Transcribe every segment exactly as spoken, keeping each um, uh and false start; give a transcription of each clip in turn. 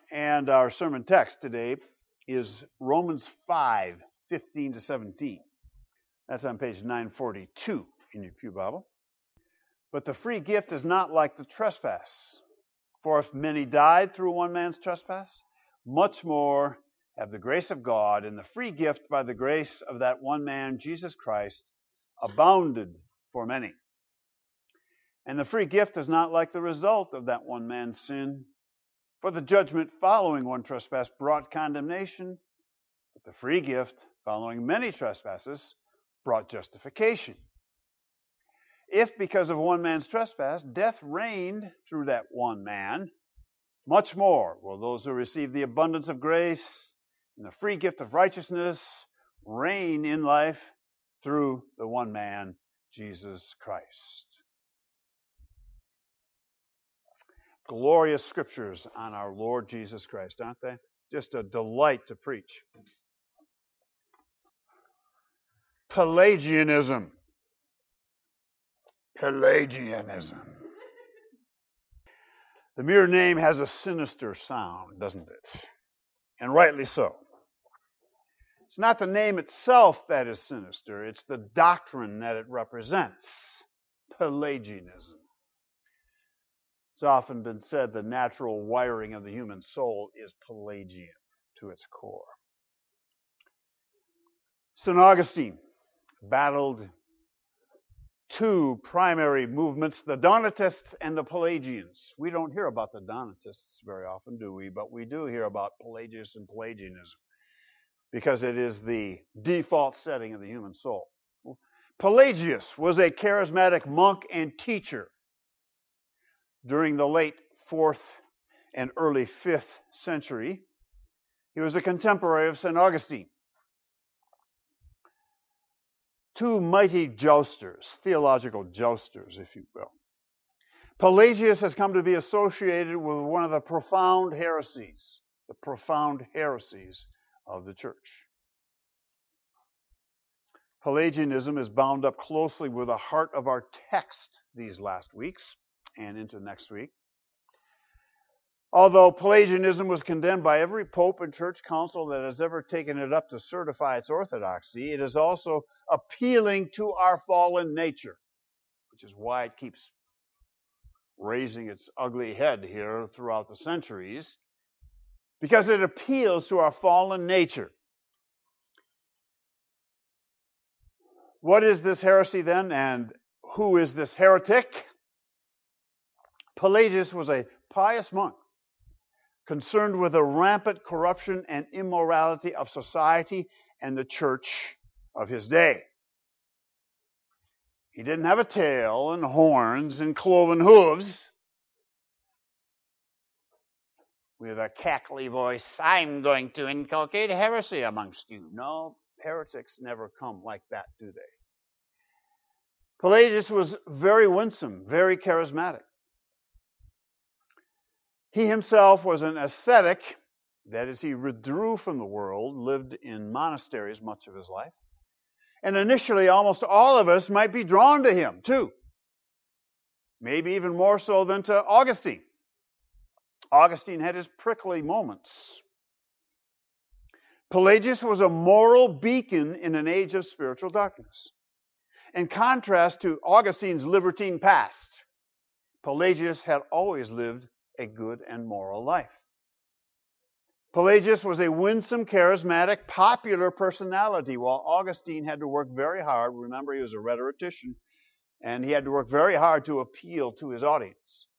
And our sermon text today is Romans five, fifteen to seventeen. That's on page nine forty-two in your pew Bible. But the free gift is not like the trespass. For if many died through one man's trespass, much more have the grace of God and the free gift by the grace of that one man, Jesus Christ, abounded for many. And the free gift is not like the result of that one man's sin. For the judgment following one trespass brought condemnation, but the free gift following many trespasses brought justification. If because of one man's trespass death reigned through that one man, much more will those who receive the abundance of grace and the free gift of righteousness reign in life through the one man, Jesus Christ. Glorious scriptures on our Lord Jesus Christ, aren't they? Just a delight to preach. Pelagianism. Pelagianism. The mere name has a sinister sound, doesn't it? And rightly so. It's not the name itself that is sinister, it's the doctrine that it represents. Pelagianism. It's often been said the natural wiring of the human soul is Pelagian to its core. Saint Augustine battled two primary movements, the Donatists and the Pelagians. We don't hear about the Donatists very often, do we? But we do hear about Pelagius and Pelagianism because it is the default setting of the human soul. Pelagius was a charismatic monk and teacher during the late fourth and early fifth century. He was a contemporary of Saint Augustine. Two mighty jousters, theological jousters, if you will. Pelagius has come to be associated with one of the profound heresies, the profound heresies of the church. Pelagianism is bound up closely with the heart of our text these last weeks and into next week. Although Pelagianism was condemned by every pope and church council that has ever taken it up to certify its orthodoxy, it is also appealing to our fallen nature, which is why it keeps raising its ugly head here throughout the centuries, because it appeals to our fallen nature. What is this heresy then, and who is this heretic? Pelagius was a pious monk concerned with the rampant corruption and immorality of society and the church of his day. He didn't have a tail and horns and cloven hooves with a cackly voice, I'm going to inculcate heresy amongst you. No, heretics never come like that, do they? Pelagius was very winsome, very charismatic. He himself was an ascetic, that is, he withdrew from the world, lived in monasteries much of his life. And initially, almost all of us might be drawn to him, too. Maybe even more so than to Augustine. Augustine had his prickly moments. Pelagius was a moral beacon in an age of spiritual darkness. In contrast to Augustine's libertine past, Pelagius had always lived a good and moral life. Pelagius was a winsome, charismatic, popular personality, while Augustine had to work very hard. Remember, he was a rhetorician, and he had to work very hard to appeal to his audience.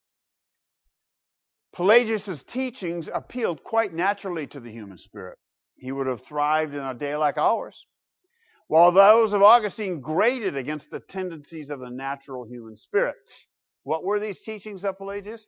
Pelagius' teachings appealed quite naturally to the human spirit. He would have thrived in a day like ours, while those of Augustine grated against the tendencies of the natural human spirit. What were these teachings of Pelagius?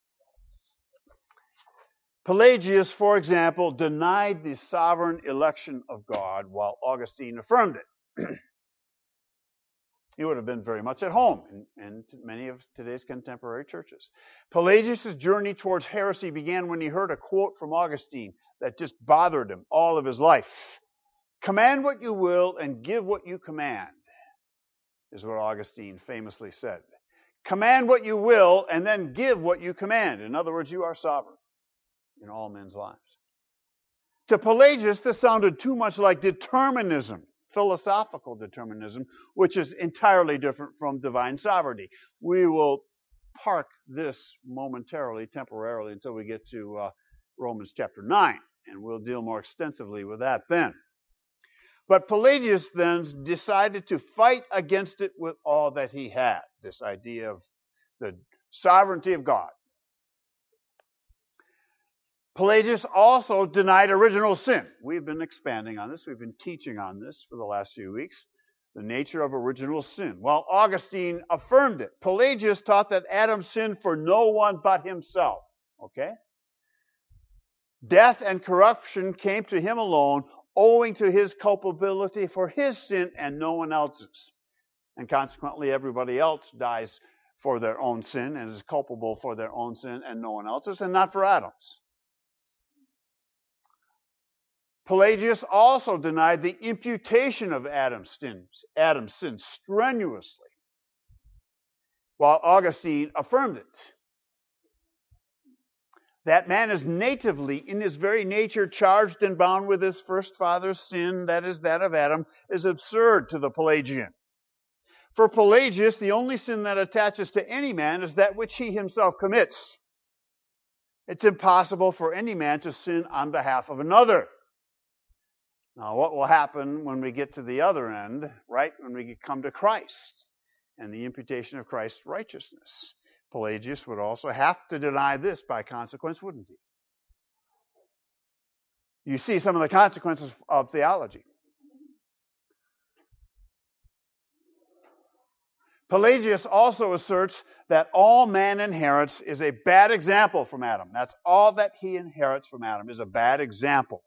Pelagius, for example, denied the sovereign election of God, while Augustine affirmed it. He would have been very much at home in, in many of today's contemporary churches. Pelagius' journey towards heresy began when he heard a quote from Augustine that just bothered him all of his life. Command what you will and give what you command, is what Augustine famously said. Command what you will and then give what you command. In other words, you are sovereign. in all men's lives. To Pelagius, this sounded too much like determinism, philosophical determinism, which is entirely different from divine sovereignty. We will park this momentarily, temporarily, until we get to uh, Romans chapter nine, and we'll deal more extensively with that then. But Pelagius then decided to fight against it with all that he had, this idea of the sovereignty of God. Pelagius also denied original sin. We've been expanding on this. We've been teaching on this for the last few weeks, the nature of original sin. While Augustine affirmed it, Pelagius taught that Adam sinned for no one but himself. Okay? Death and corruption came to him alone, owing to his culpability for his sin and no one else's. And consequently, everybody else dies for their own sin and is culpable for their own sin and no one else's, and not for Adam's. Pelagius also denied the imputation of Adam's sins, Adam's sin strenuously, while Augustine affirmed it. That man is natively, in his very nature, charged and bound with his first father's sin, that is, that of Adam, is absurd to the Pelagian. For Pelagius, the only sin that attaches to any man is that which he himself commits. It's impossible for any man to sin on behalf of another. Now, what will happen when we get to the other end, right, when we come to Christ and the imputation of Christ's righteousness? Pelagius would also have to deny this by consequence, wouldn't he? You see some of the consequences of theology. Pelagius also asserts that all man inherits is a bad example from Adam. That's all that he inherits from Adam is a bad example.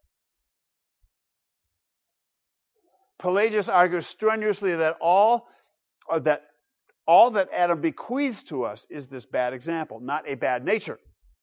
Pelagius argues strenuously that all, or that all that Adam bequeaths to us is this bad example, not a bad nature.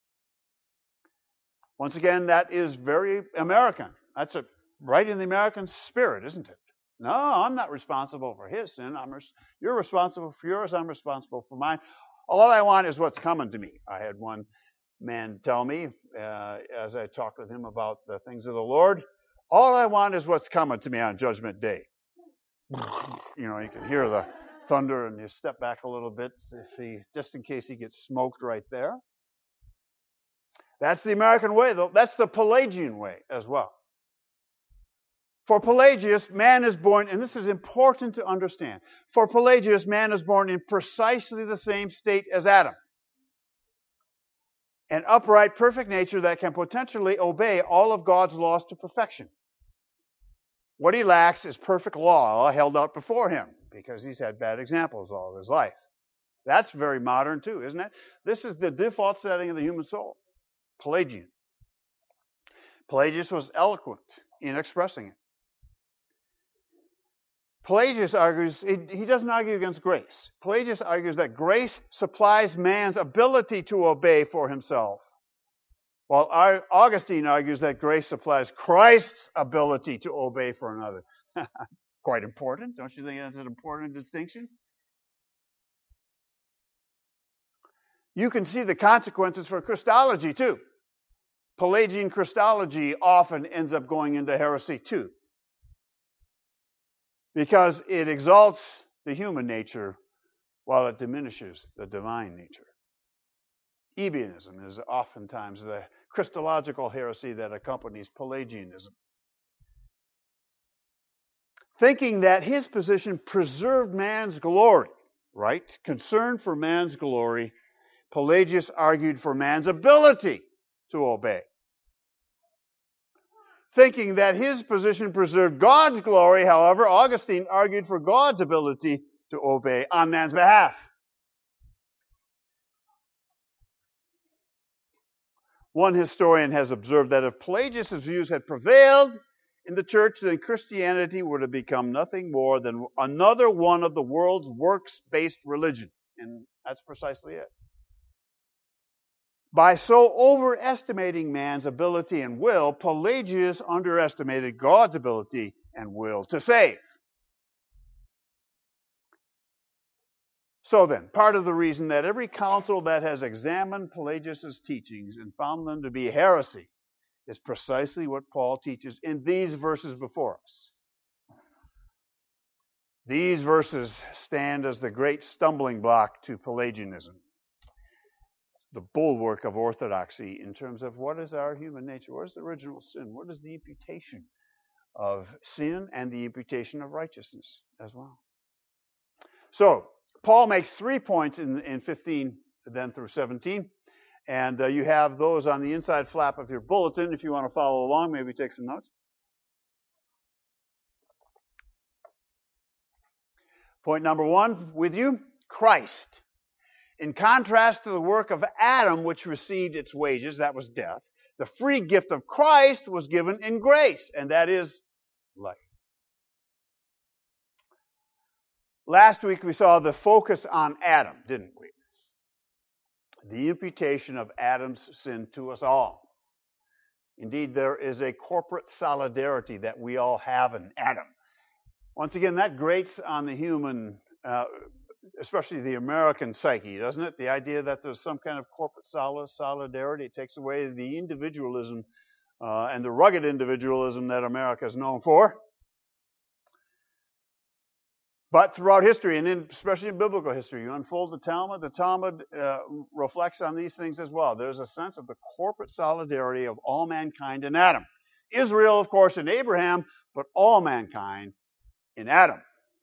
Once again, that is very American. That's a, right in the American spirit, isn't it? No, I'm not responsible for his sin. I'm res- you're responsible for yours. I'm responsible for mine. All I want is what's coming to me. I had one man tell me, uh, as I talked with him about the things of the Lord, all I want is what's coming to me on Judgment Day. You know, you can hear the thunder and you step back a little bit if he, just in case he gets smoked right there. That's the American way, though. That's the Pelagian way as well. For Pelagius, man is born, and this is important to understand. For Pelagius, man is born in precisely the same state as Adam. An upright, perfect nature that can potentially obey all of God's laws to perfection. What he lacks is perfect law held out before him, because he's had bad examples all of his life. That's very modern too, isn't it? This is the default setting of the human soul. Pelagian. Pelagius was eloquent in expressing it. Pelagius argues, he, he doesn't argue against grace. Pelagius argues that grace supplies man's ability to obey for himself, while Augustine argues that grace supplies Christ's ability to obey for another. Quite important. Don't you think that's an important distinction? You can see the consequences for Christology too. Pelagian Christology often ends up going into heresy too, because it exalts the human nature while it diminishes the divine nature. Ebionism is oftentimes the Christological heresy that accompanies Pelagianism. Thinking that his position preserved man's glory, right? Concern for man's glory, Pelagius argued for man's ability to obey. Thinking that his position preserved God's glory, however, Augustine argued for God's ability to obey on man's behalf. One historian has observed that if Pelagius' views had prevailed in the church, then Christianity would have become nothing more than another one of the world's works-based religion. And that's precisely it. By so overestimating man's ability and will, Pelagius underestimated God's ability and will to save. So then, part of the reason that every council that has examined Pelagius' teachings and found them to be heresy is precisely what Paul teaches in these verses before us. These verses stand as the great stumbling block to Pelagianism, the bulwark of orthodoxy in terms of what is our human nature, what is the original sin, what is the imputation of sin and the imputation of righteousness as well. So, Paul makes three points in, in fifteen then through seventeen, and uh, you have those on the inside flap of your bulletin if you want to follow along, maybe take some notes. Point number one with you, Christ. In contrast to the work of Adam, which received its wages, that was death, the free gift of Christ was given in grace, and that is life. Last week we saw the focus on Adam, didn't we? The imputation of Adam's sin to us all. Indeed, there is a corporate solidarity that we all have in Adam. Once again, that grates on the human, uh, especially the American psyche, doesn't it? The idea that there's some kind of corporate solidarity. It takes away the individualism uh, and the rugged individualism that America is known for. But throughout history, and in, especially in biblical history, you unfold the Talmud, the Talmud uh, reflects on these things as well. There's a sense of the corporate solidarity of all mankind in Adam. Israel, of course, in Abraham, but all mankind in Adam.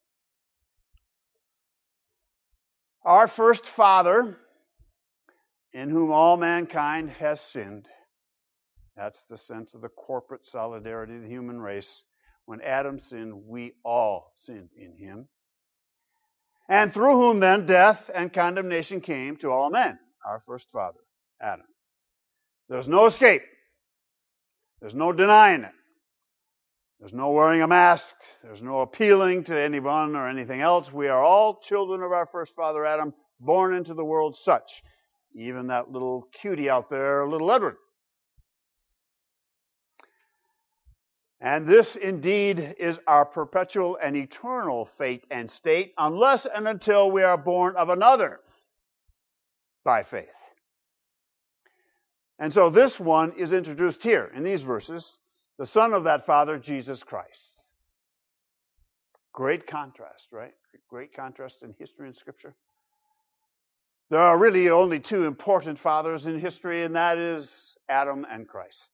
Our first father, in whom all mankind has sinned. That's the sense of the corporate solidarity of the human race. When Adam sinned, we all sinned in him. And through whom then death and condemnation came to all men. Our first father, Adam. There's no escape. There's no denying it. There's no wearing a mask. There's no appealing to anyone or anything else. We are all children of our first father, Adam, born into the world such. Even that little cutie out there, little Edward. And this indeed is our perpetual and eternal fate and state, unless and until we are born of another by faith. And so this one is introduced here in these verses, the son of that father, Jesus Christ. Great contrast, right? Great contrast in history and Scripture. There are really only two important fathers in history, and that is Adam and Christ.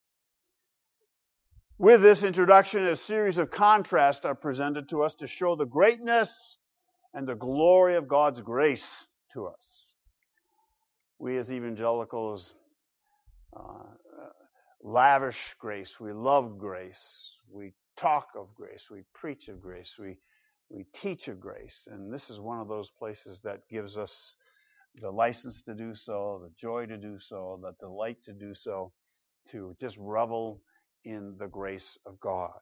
With this introduction, a series of contrasts are presented to us to show the greatness and the glory of God's grace to us. We as evangelicals uh, lavish grace. We love grace. We talk of grace. We preach of grace. We, we teach of grace. And this is one of those places that gives us the license to do so, the joy to do so, the delight to do so, to just revel in the grace of God.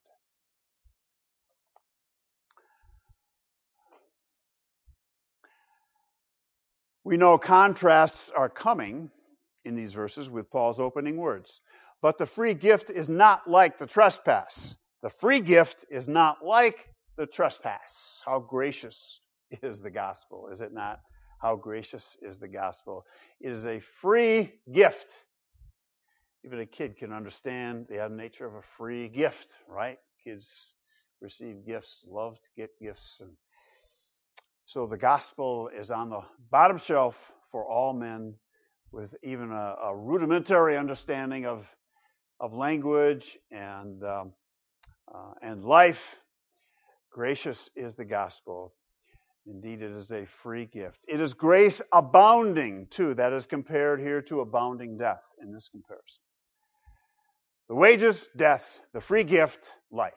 We know contrasts are coming in these verses with Paul's opening words. But the free gift is not like the trespass. The free gift is not like the trespass. How gracious is the gospel, is it not? How gracious is the gospel. It is a free gift. Even a kid can understand the nature of a free gift, right? Kids receive gifts, love to get gifts. And so the gospel is on the bottom shelf for all men with even a, a rudimentary understanding of, of language and, um, uh, and life. Gracious is the gospel. Indeed, it is a free gift. It is grace abounding, too. That is compared here to abounding death in this comparison. The wages, death. The free gift, life.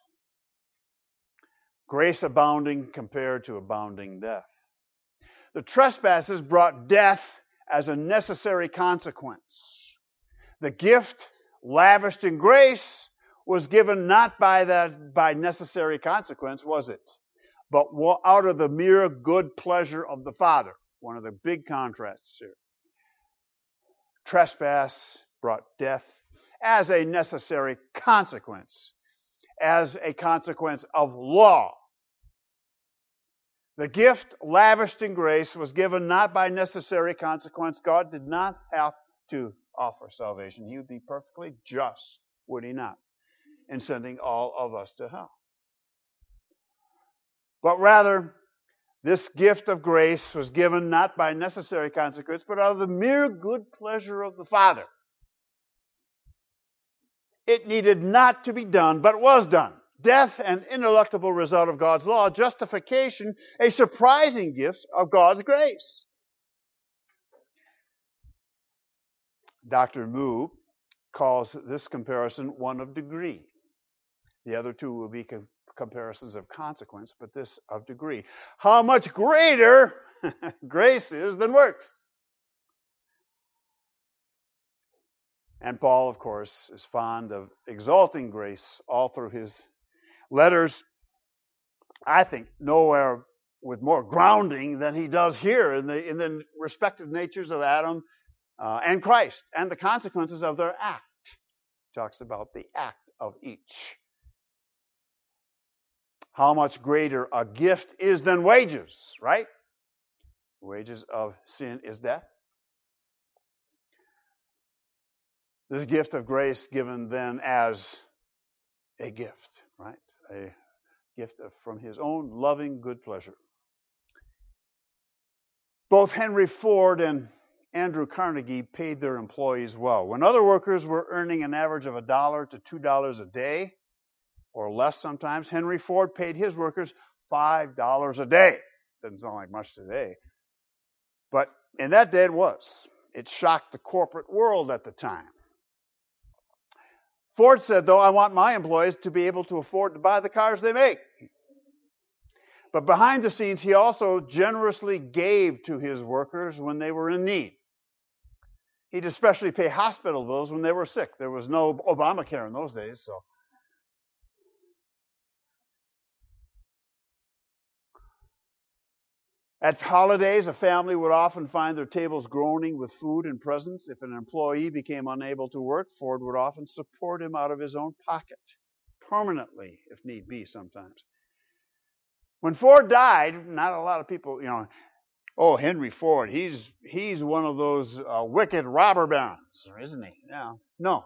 Grace abounding compared to abounding death. The trespasses brought death as a necessary consequence. The gift, lavished in grace, was given not by that by necessary consequence, was it? But out of the mere good pleasure of the Father. One of the big contrasts here. Trespass brought death as a necessary consequence, as a consequence of law. The gift lavished in grace was given not by necessary consequence. God did not have to offer salvation. He would be perfectly just, would he not, in sending all of us to hell. But rather, this gift of grace was given not by necessary consequence, but out of the mere good pleasure of the Father. It needed not to be done, but was done. Death, an ineluctable result of God's law. Justification, a surprising gift of God's grace. Doctor Moo calls this comparison one of degree. The other two will be com- comparisons of consequence, but this of degree. How much greater grace is than works. And Paul, of course, is fond of exalting grace all through his letters. I think nowhere with more grounding than he does here in the in the respective natures of Adam uh, and Christ and the consequences of their act. He talks about the act of each. How much greater a gift is than wages, right? Wages of sin is death. This gift of grace given then as a gift, right? A gift of, from his own loving good pleasure. Both Henry Ford and Andrew Carnegie paid their employees well. When other workers were earning an average of a dollar to two dollars a day, or less sometimes, Henry Ford paid his workers five dollars a day. Doesn't sound like much today. But in that day it was. It shocked the corporate world at the time. Ford said, though, I want my employees to be able to afford to buy the cars they make. But behind the scenes, he also generously gave to his workers when they were in need. He'd especially pay hospital bills when they were sick. There was no Obamacare in those days, so. At holidays, a family would often find their tables groaning with food and presents. If an employee became unable to work, Ford would often support him out of his own pocket, permanently, if need be sometimes. When Ford died, not a lot of people, you know, oh, Henry Ford, he's he's one of those uh, wicked robber barons, isn't he? Yeah. No.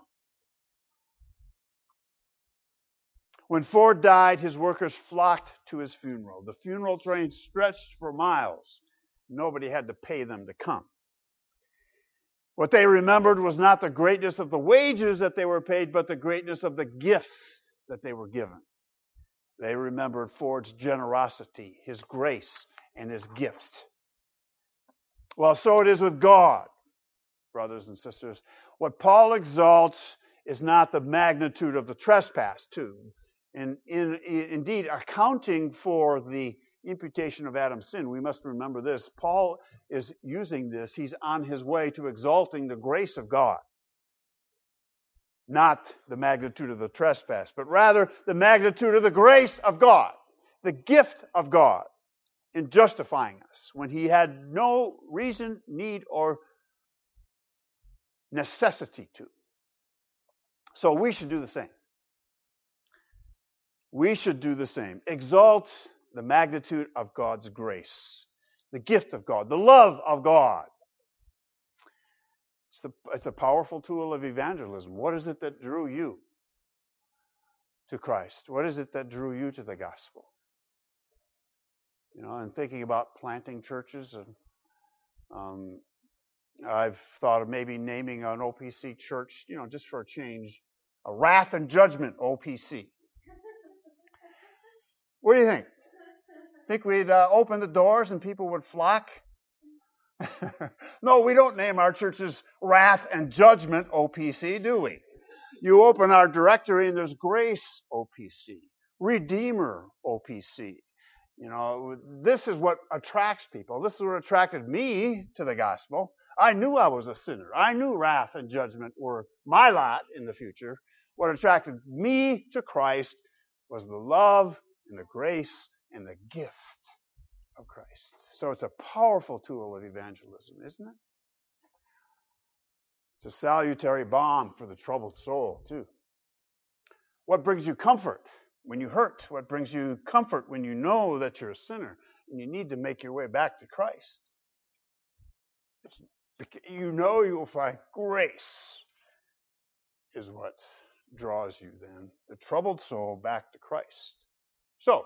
When Ford died, his workers flocked to his funeral. The funeral train stretched for miles. Nobody had to pay them to come. What they remembered was not the greatness of the wages that they were paid, but the greatness of the gifts that they were given. They remembered Ford's generosity, his grace, and his gifts. Well, so it is with God, brothers and sisters. What Paul exalts is not the magnitude of the trespass, too. And in, in, indeed, accounting for the imputation of Adam's sin, we must remember this. Paul is using this. He's on his way to exalting the grace of God. Not the magnitude of the trespass, but rather the magnitude of the grace of God, the gift of God in justifying us when he had no reason, need, or necessity to. So we should do the same. We should do the same. Exalt the magnitude of God's grace, the gift of God, the love of God. It's, the, it's a powerful tool of evangelism. What is it that drew you to Christ? What is it that drew you to the gospel? You know, and thinking about planting churches, and um, I've thought of maybe naming an O P C church, you know, just for a change, a Wrath and Judgment O P C. What do you think? Think we'd uh, open the doors and people would flock? No, we don't name our churches Wrath and Judgment O P C, do we? You open our directory and there's Grace O P C, Redeemer O P C. You know, this is what attracts people. This is what attracted me to the gospel. I knew I was a sinner. I knew wrath and judgment were my lot in the future. What attracted me to Christ was the love and the grace and the gift of Christ. So it's a powerful tool of evangelism, isn't it? It's a salutary balm for the troubled soul, too. What brings you comfort when you hurt? What brings you comfort when you know that you're a sinner? and you need to make your way back to Christ. It's, you know you will find grace is what draws you then, the troubled soul, back to Christ. So,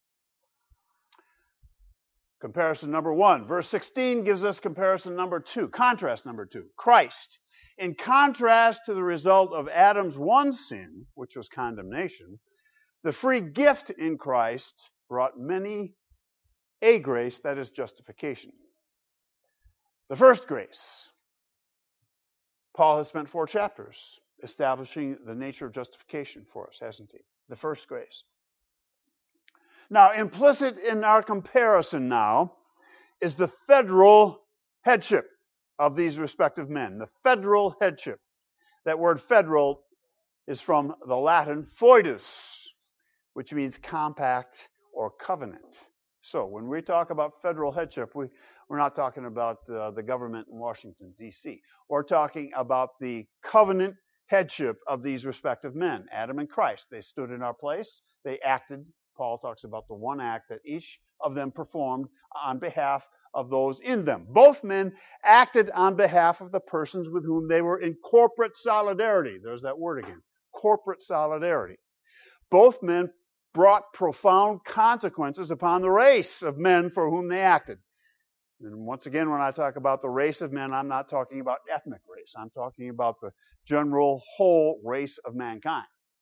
comparison number one. Verse sixteen gives us comparison number two, contrast number two. Christ. In contrast to the result of Adam's one sin, which was condemnation, the free gift in Christ brought many a grace, that is justification. The first grace. Paul has spent four chapters establishing the nature of justification for us, hasn't he? The first grace. Now, implicit in our comparison now is the federal headship of these respective men. The federal headship. That word federal is from the Latin foedus, which means compact or covenant. So when we talk about federal headship, we, we're not talking about uh, the government in Washington, D C We're talking about the covenant headship of these respective men, Adam and Christ. They stood in our place. They acted. Paul talks about the one act that each of them performed on behalf of those in them. Both men acted on behalf of the persons with whom they were in corporate solidarity. There's that word again. Corporate solidarity. Both men brought profound consequences upon the race of men for whom they acted. And once again, when I talk about the race of men, I'm not talking about ethnic race. I'm talking about the general whole race of mankind.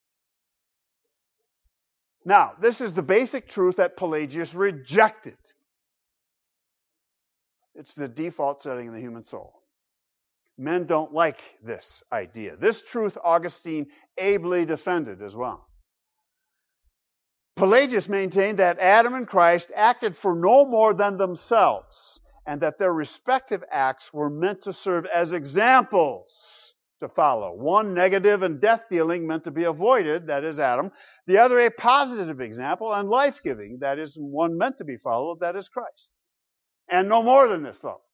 Now, this is the basic truth that Pelagius rejected. It's the default setting in the human soul. Men don't like this idea. This truth Augustine ably defended as well. Pelagius maintained that Adam and Christ acted for no more than themselves, and that their respective acts were meant to serve as examples to follow. One negative and death-dealing meant to be avoided, that is Adam. The other a positive example and life-giving, that is one meant to be followed, that is Christ. And no more than this, though.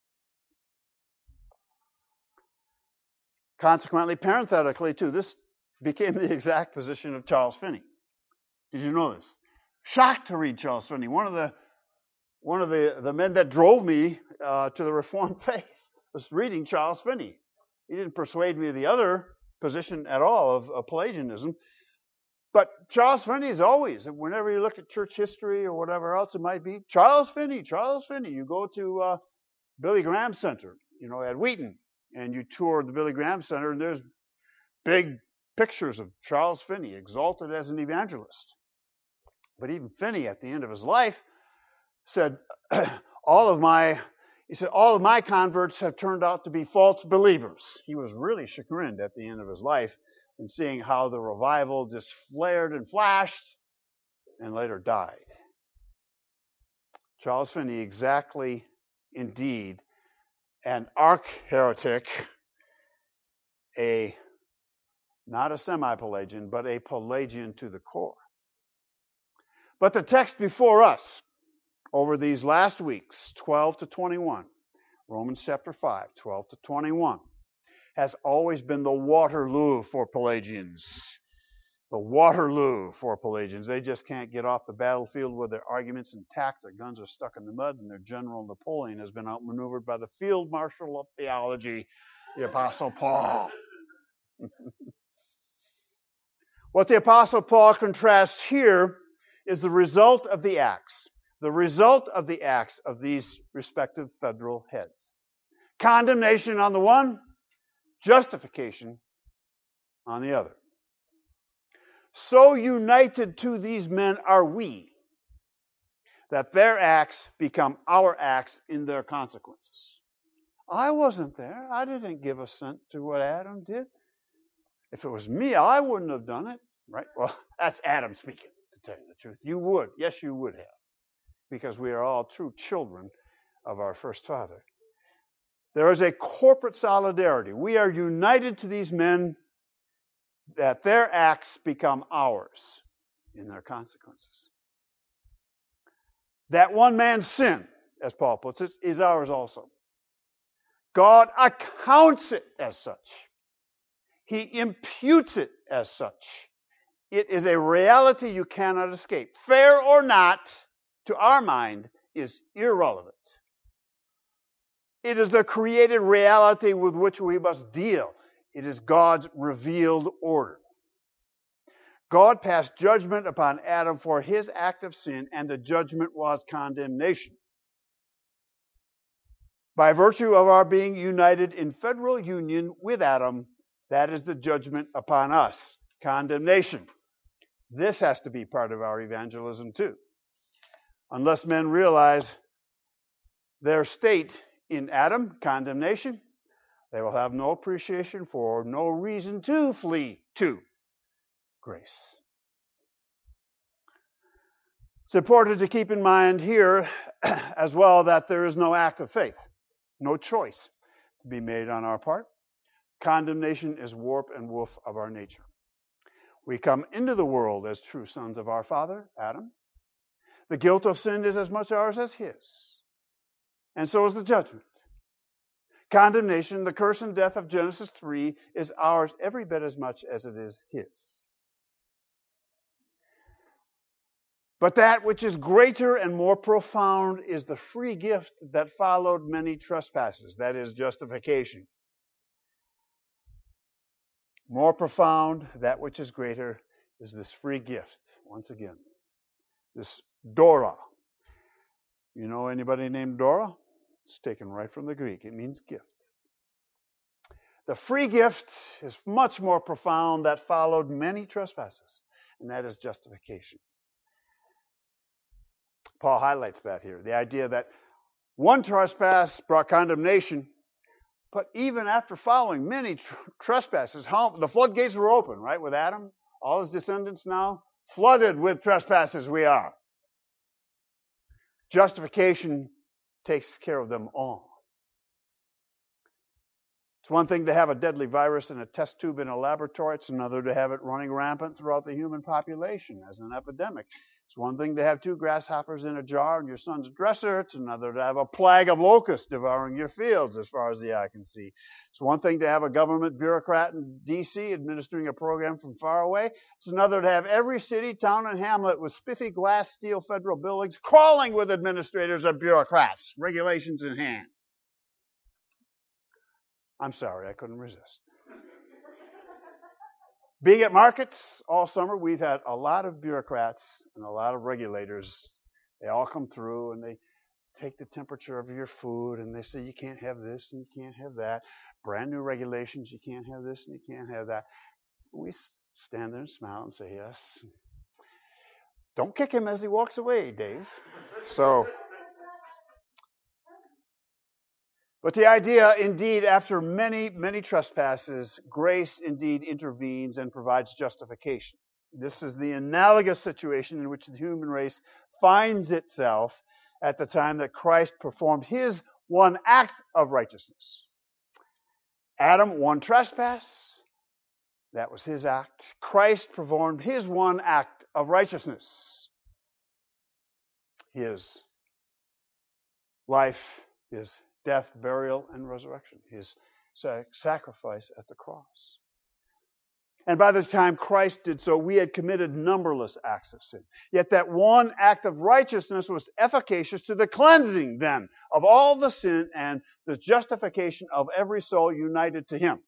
Consequently, parenthetically, too, this became the exact position of Charles Finney. Did you know this? Shocked to read Charles Finney. One of the one of the, the men that drove me uh, to the Reformed faith was reading Charles Finney. He didn't persuade me of the other position at all of, of Pelagianism. But Charles Finney is always, whenever you look at church history or whatever else it might be, Charles Finney, Charles Finney. You go to uh, Billy Graham Center, you know, at Wheaton, and you tour the Billy Graham Center, and there's big pictures of Charles Finney, exalted as an evangelist. But even Finney, at the end of his life, said, all of my, he said, all of my converts have turned out to be false believers. He was really chagrined at the end of his life in seeing how the revival just flared and flashed and later died. Charles Finney, exactly, indeed, an arch-heretic, a, not a semi-Pelagian, but a Pelagian to the core. But the text before us, over these last weeks, twelve to twenty-one, Romans chapter five, twelve to twenty-one, has always been the Waterloo for Pelagians. The Waterloo for Pelagians. They just can't get off the battlefield with their arguments intact. Their guns are stuck in the mud, and their general Napoleon has been outmaneuvered by the field marshal of theology, the Apostle Paul. What the Apostle Paul contrasts here is the result of the acts. The result of the acts of these respective federal heads. Condemnation on the one, justification on the other. So united to these men are we, that their acts become our acts in their consequences. I wasn't there. I didn't give assent to what Adam did. If it was me, I wouldn't have done it. Right? Well, that's Adam speaking, to tell you the truth. You would. Yes, you would have. Because we are all true children of our first father. There is a corporate solidarity. We are united to these men that their acts become ours in their consequences. That one man's sin, as Paul puts it, is ours also. God accounts it as such. He imputes it as such. It is a reality you cannot escape. Fair or not, to our mind, is irrelevant. It is the created reality with which we must deal. It is God's revealed order. God passed judgment upon Adam for his act of sin, and the judgment was condemnation. By virtue of our being united in federal union with Adam, that is the judgment upon us, condemnation. This has to be part of our evangelism too. Unless men realize their state in Adam, condemnation, they will have no appreciation for, no reason to flee to grace. It's important to keep in mind here as well that there is no act of faith, no choice to be made on our part. Condemnation is warp and woof of our nature. We come into the world as true sons of our father, Adam. The guilt of sin is as much ours as his. And so is the judgment. Condemnation, the curse and death of Genesis three, is ours every bit as much as it is his. But that which is greater and more profound is the free gift that followed many trespasses, that is, justification. More profound, that which is greater, is this free gift, once again. This Dora. You know anybody named Dora? It's taken right from the Greek. It means gift. The free gift is much more profound that followed many trespasses, and that is justification. Paul highlights that here. The idea that one trespass brought condemnation, but even after following many tr- trespasses, how, the floodgates were open, right, with Adam. All his descendants now flooded with trespasses we are. Justification takes care of them all. It's one thing to have a deadly virus in a test tube in a laboratory. It's another to have it running rampant throughout the human population as an epidemic. It's one thing to have two grasshoppers in a jar in your son's dresser. It's another to have a plague of locusts devouring your fields as far as the eye can see. It's one thing to have a government bureaucrat in D C administering a program from far away. It's another to have every city, town, and hamlet with spiffy glass steel federal buildings crawling with administrators and bureaucrats, regulations in hand. I'm sorry, I couldn't resist. Being at markets all summer, we've had a lot of bureaucrats and a lot of regulators. They all come through and they take the temperature of your food and they say you can't have this and you can't have that. Brand new regulations, you can't have this and you can't have that. We stand there and smile and say yes. Don't kick him as he walks away, Dave. So, but the idea, indeed, after many, many trespasses, grace indeed intervenes and provides justification. This is the analogous situation in which the human race finds itself at the time that Christ performed his one act of righteousness. Adam, one trespass. That was his act. Christ performed his one act of righteousness. His life, his death, burial, and resurrection. His sacrifice at the cross. And by the time Christ did so, we had committed numberless acts of sin. Yet that one act of righteousness was efficacious to the cleansing, then, of all the sin and the justification of every soul united to him.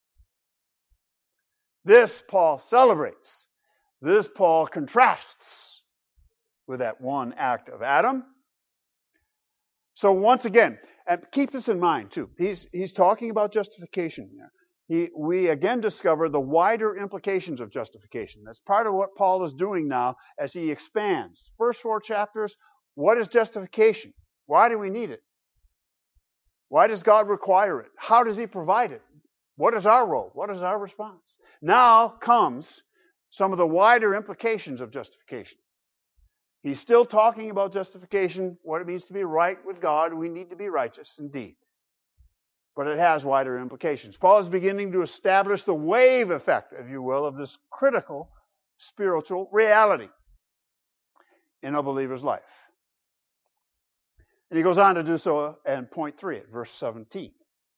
This Paul celebrates. This Paul contrasts with that one act of Adam. So once again, and keep this in mind too. He's he's talking about justification here. He, we again discover the wider implications of justification. That's part of what Paul is doing now as he expands. First four chapters, what is justification? Why do we need it? Why does God require it? How does he provide it? What is our role? What is our response? Now comes some of the wider implications of justification. He's still talking about justification, what it means to be right with God. We need to be righteous, indeed. But it has wider implications. Paul is beginning to establish the wave effect, if you will, of this critical spiritual reality in a believer's life. And he goes on to do so in point three at verse seventeen.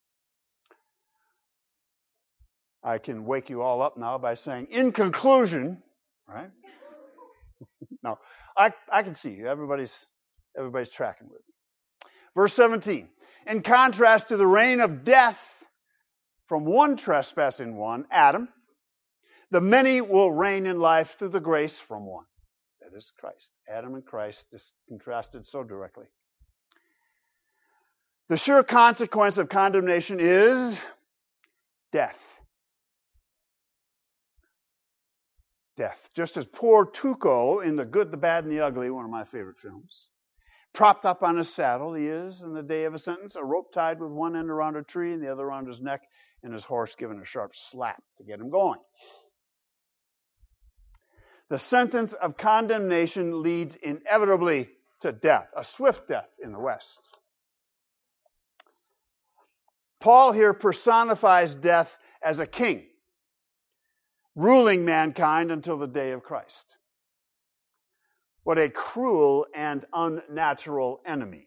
I can wake you all up now by saying, in conclusion, right? No, I, I can see you. Everybody's Everybody's tracking with me. Verse seventeen. In contrast to the reign of death from one trespassing one, Adam, the many will reign in life through the grace from one. That is Christ. Adam and Christ is contrasted so directly. The sure consequence of condemnation is death. Death. Just as poor Tuco in The Good, the Bad, and the Ugly, one of my favorite films, propped up on his saddle, he is, in the day of his sentence, a rope tied with one end around a tree and the other around his neck, and his horse given a sharp slap to get him going. The sentence of condemnation leads inevitably to death, a swift death in the West. Paul here personifies death as a king, ruling mankind until the day of Christ. What a cruel and unnatural enemy.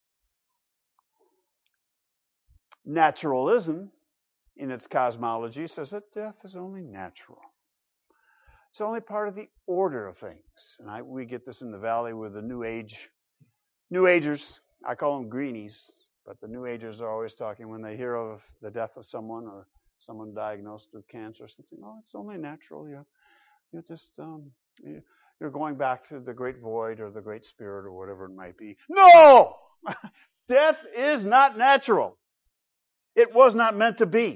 Naturalism, in its cosmology, says that death is only natural. It's only part of the order of things. And I, we get this in the valley with the New Age, New Agers. I call them greenies, but the New Agers are always talking when they hear of the death of someone or someone diagnosed with cancer or something. Oh, it's only natural. You, you just, um, you, you're going back to the great void or the great spirit or whatever it might be. No! Death is not natural. It was not meant to be.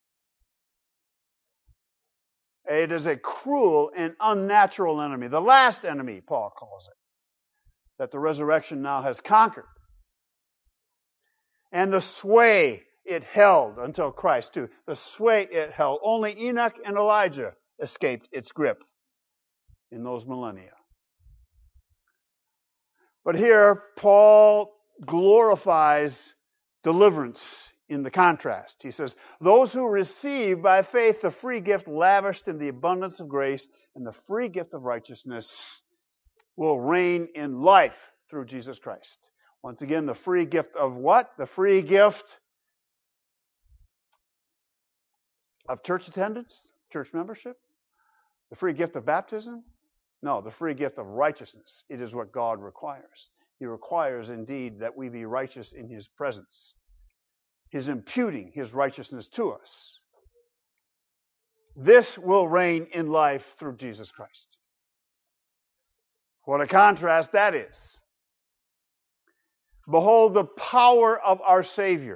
It is a cruel and unnatural enemy. The last enemy, Paul calls it, that the resurrection now has conquered. And the sway it held until Christ too. The sway it held. Only Enoch and Elijah escaped its grip in those millennia. But here, Paul glorifies deliverance in the contrast. He says, those who receive by faith the free gift lavished in the abundance of grace and the free gift of righteousness will reign in life through Jesus Christ. Once again, the free gift of what? The free gift of church attendance, church membership? The free gift of baptism? No, the free gift of righteousness. It is what God requires. He requires indeed that we be righteous in His presence. His imputing His righteousness to us. This will reign in life through Jesus Christ. What a contrast that is. Behold the power of our Savior.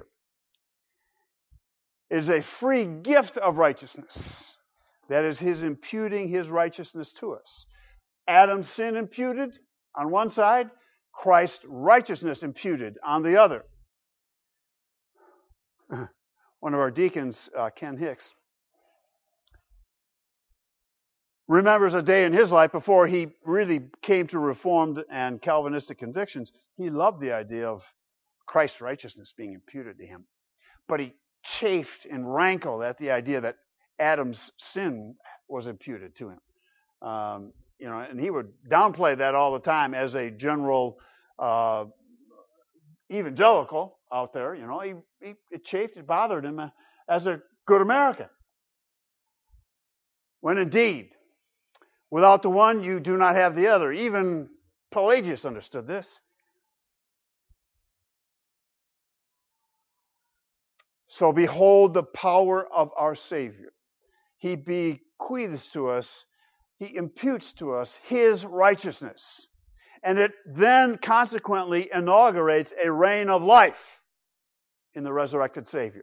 It is a free gift of righteousness. That is His imputing His righteousness to us. Adam's sin imputed on one side, Christ's righteousness imputed on the other. One of our deacons, uh, Ken Hicks, remembers a day in his life before he really came to Reformed and Calvinistic convictions. He loved the idea of Christ's righteousness being imputed to him. But he chafed and rankled at the idea that Adam's sin was imputed to him. Um, you know, and he would downplay that all the time as a general uh, evangelical out there. You know, he, he it chafed, it bothered him as a good American. When indeed, without the one, you do not have the other. Even Pelagius understood this. So behold the power of our Savior. He bequeaths to us, He imputes to us His righteousness. And it then consequently inaugurates a reign of life in the resurrected Savior.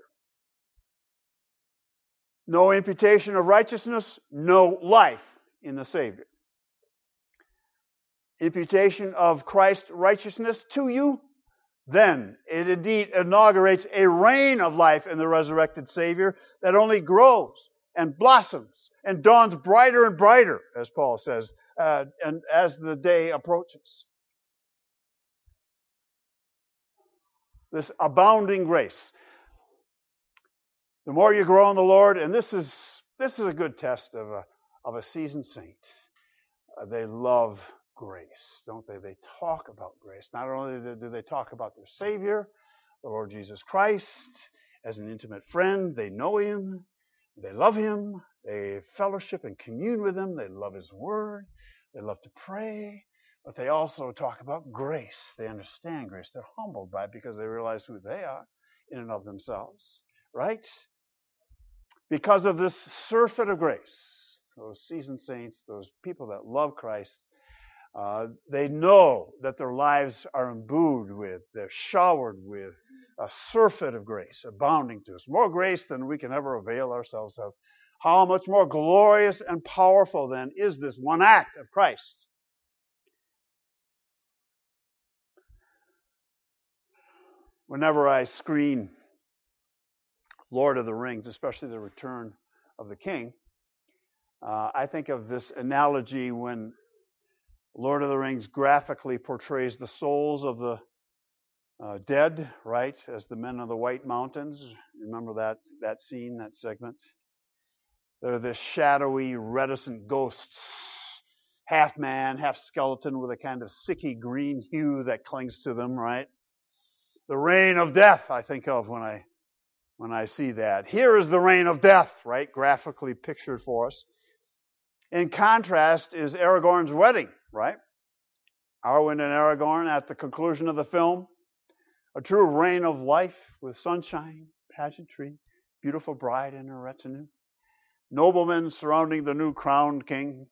No imputation of righteousness, no life in the Savior. Imputation of Christ's righteousness to you, then it indeed inaugurates a reign of life in the resurrected Savior that only grows and blossoms and dawns brighter and brighter, as Paul says, uh, and as the day approaches. This abounding grace. The more you grow in the Lord, and this is this is a good test of a of a seasoned saint. Uh, they love grace, don't they? They talk about grace. Not only do they talk about their Savior, the Lord Jesus Christ, as an intimate friend, they know Him, they love Him, they fellowship and commune with Him, they love His Word, they love to pray, But they also talk about grace. They understand grace. They're humbled by it because they realize who they are in and of themselves, right? Because of this surfeit of grace, those seasoned saints, those people that love Christ, uh, they know that their lives are imbued with, they're showered with a surfeit of grace, abounding to us. More grace than we can ever avail ourselves of. How much more glorious and powerful then is this one act of Christ? Whenever I screen Lord of the Rings, especially the Return of the King, uh, I think of this analogy when Lord of the Rings graphically portrays the souls of the uh, dead, right, as the men of the White Mountains. Remember that that scene, that segment? They're this shadowy, reticent ghosts, half man, half skeleton, with a kind of sicky green hue that clings to them, right? The reign of death, I think of when I when I see that. Here is the reign of death, right? Graphically pictured for us. In contrast is Aragorn's wedding, right? Arwen and Aragorn at the conclusion of the film. A true reign of life with sunshine, pageantry, beautiful bride and her retinue. Noblemen surrounding the new crowned king.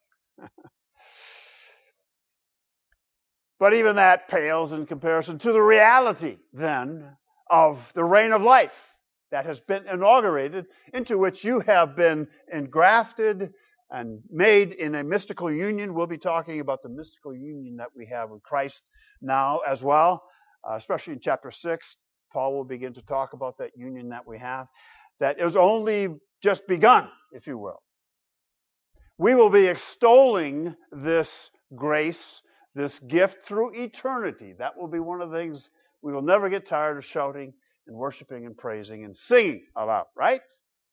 But even that pales in comparison to the reality, then, of the reign of life that has been inaugurated, into which you have been engrafted and made in a mystical union. We'll be talking about the mystical union that we have with Christ now as well, uh, especially in chapter six. Paul will begin to talk about that union that we have, that is only just begun, if you will. We will be extolling this grace, this gift through eternity. That will be one of the things we will never get tired of shouting and worshiping and praising and singing about, right?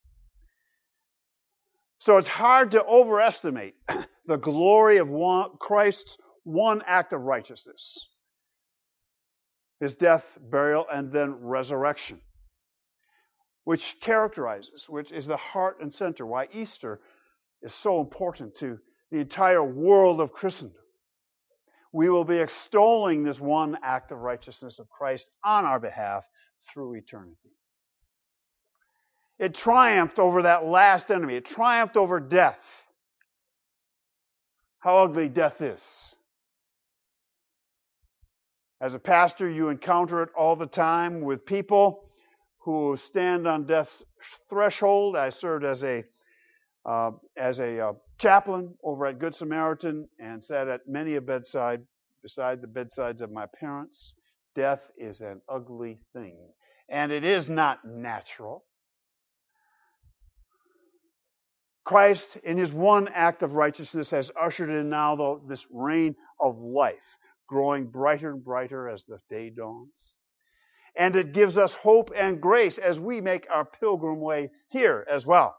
So it's hard to overestimate the glory of one, Christ's one act of righteousness. His death, burial, and then resurrection, which characterizes, which is the heart and center, why Easter is so important to the entire world of Christendom. We will be extolling this one act of righteousness of Christ on our behalf through eternity. It triumphed over that last enemy. It triumphed over death. How ugly death is. As a pastor, you encounter it all the time with people who stand on death's threshold. I served as a uh, as a uh, chaplain over at Good Samaritan and sat at many a bedside, beside the bedsides of my parents. Death is an ugly thing, and it is not natural. Christ, in his one act of righteousness, has ushered in now though, this reign of life, growing brighter and brighter as the day dawns. And it gives us hope and grace as we make our pilgrim way here as well.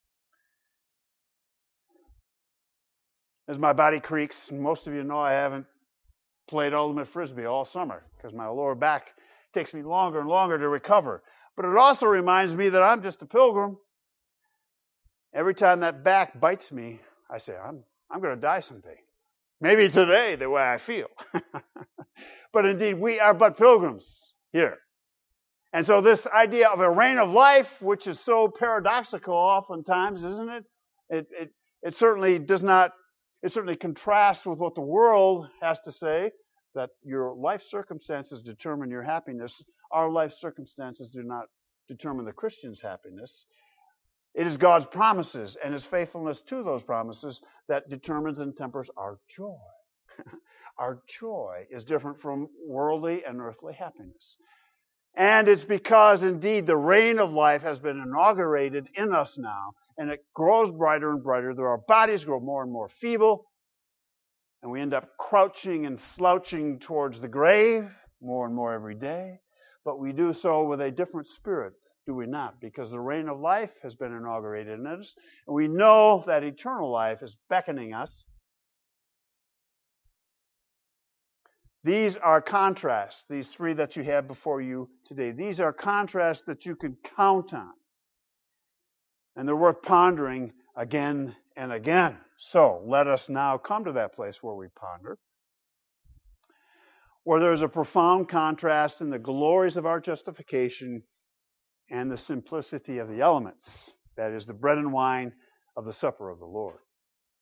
As my body creaks, and most of you know I haven't played ultimate frisbee all summer because my lower back takes me longer and longer to recover. But it also reminds me that I'm just a pilgrim. Every time that back bites me, I say, I'm, I'm going to die someday. Maybe today, the way I feel. But indeed, we are but pilgrims here. And so this idea of a reign of life, which is so paradoxical oftentimes, isn't it? It, it, it certainly does not, it certainly contrasts with what the world has to say, that your life circumstances determine your happiness. Our life circumstances do not determine the Christian's happiness. It is God's promises and his faithfulness to those promises that determines and tempers our joy. Our joy is different from worldly and earthly happiness. And it's because, indeed, the reign of life has been inaugurated in us now, and it grows brighter and brighter. Though our bodies grow more and more feeble, and we end up crouching and slouching towards the grave more and more every day. But we do so with a different spirit, do we not? Because the reign of life has been inaugurated in us, and we know that eternal life is beckoning us. These are contrasts, these three that you have before you today. These are contrasts that you can count on. And they're worth pondering again and again. So let us now come to that place where we ponder where there is a profound contrast in the glories of our justification and the simplicity of the elements, that is, the bread and wine of the supper of the Lord.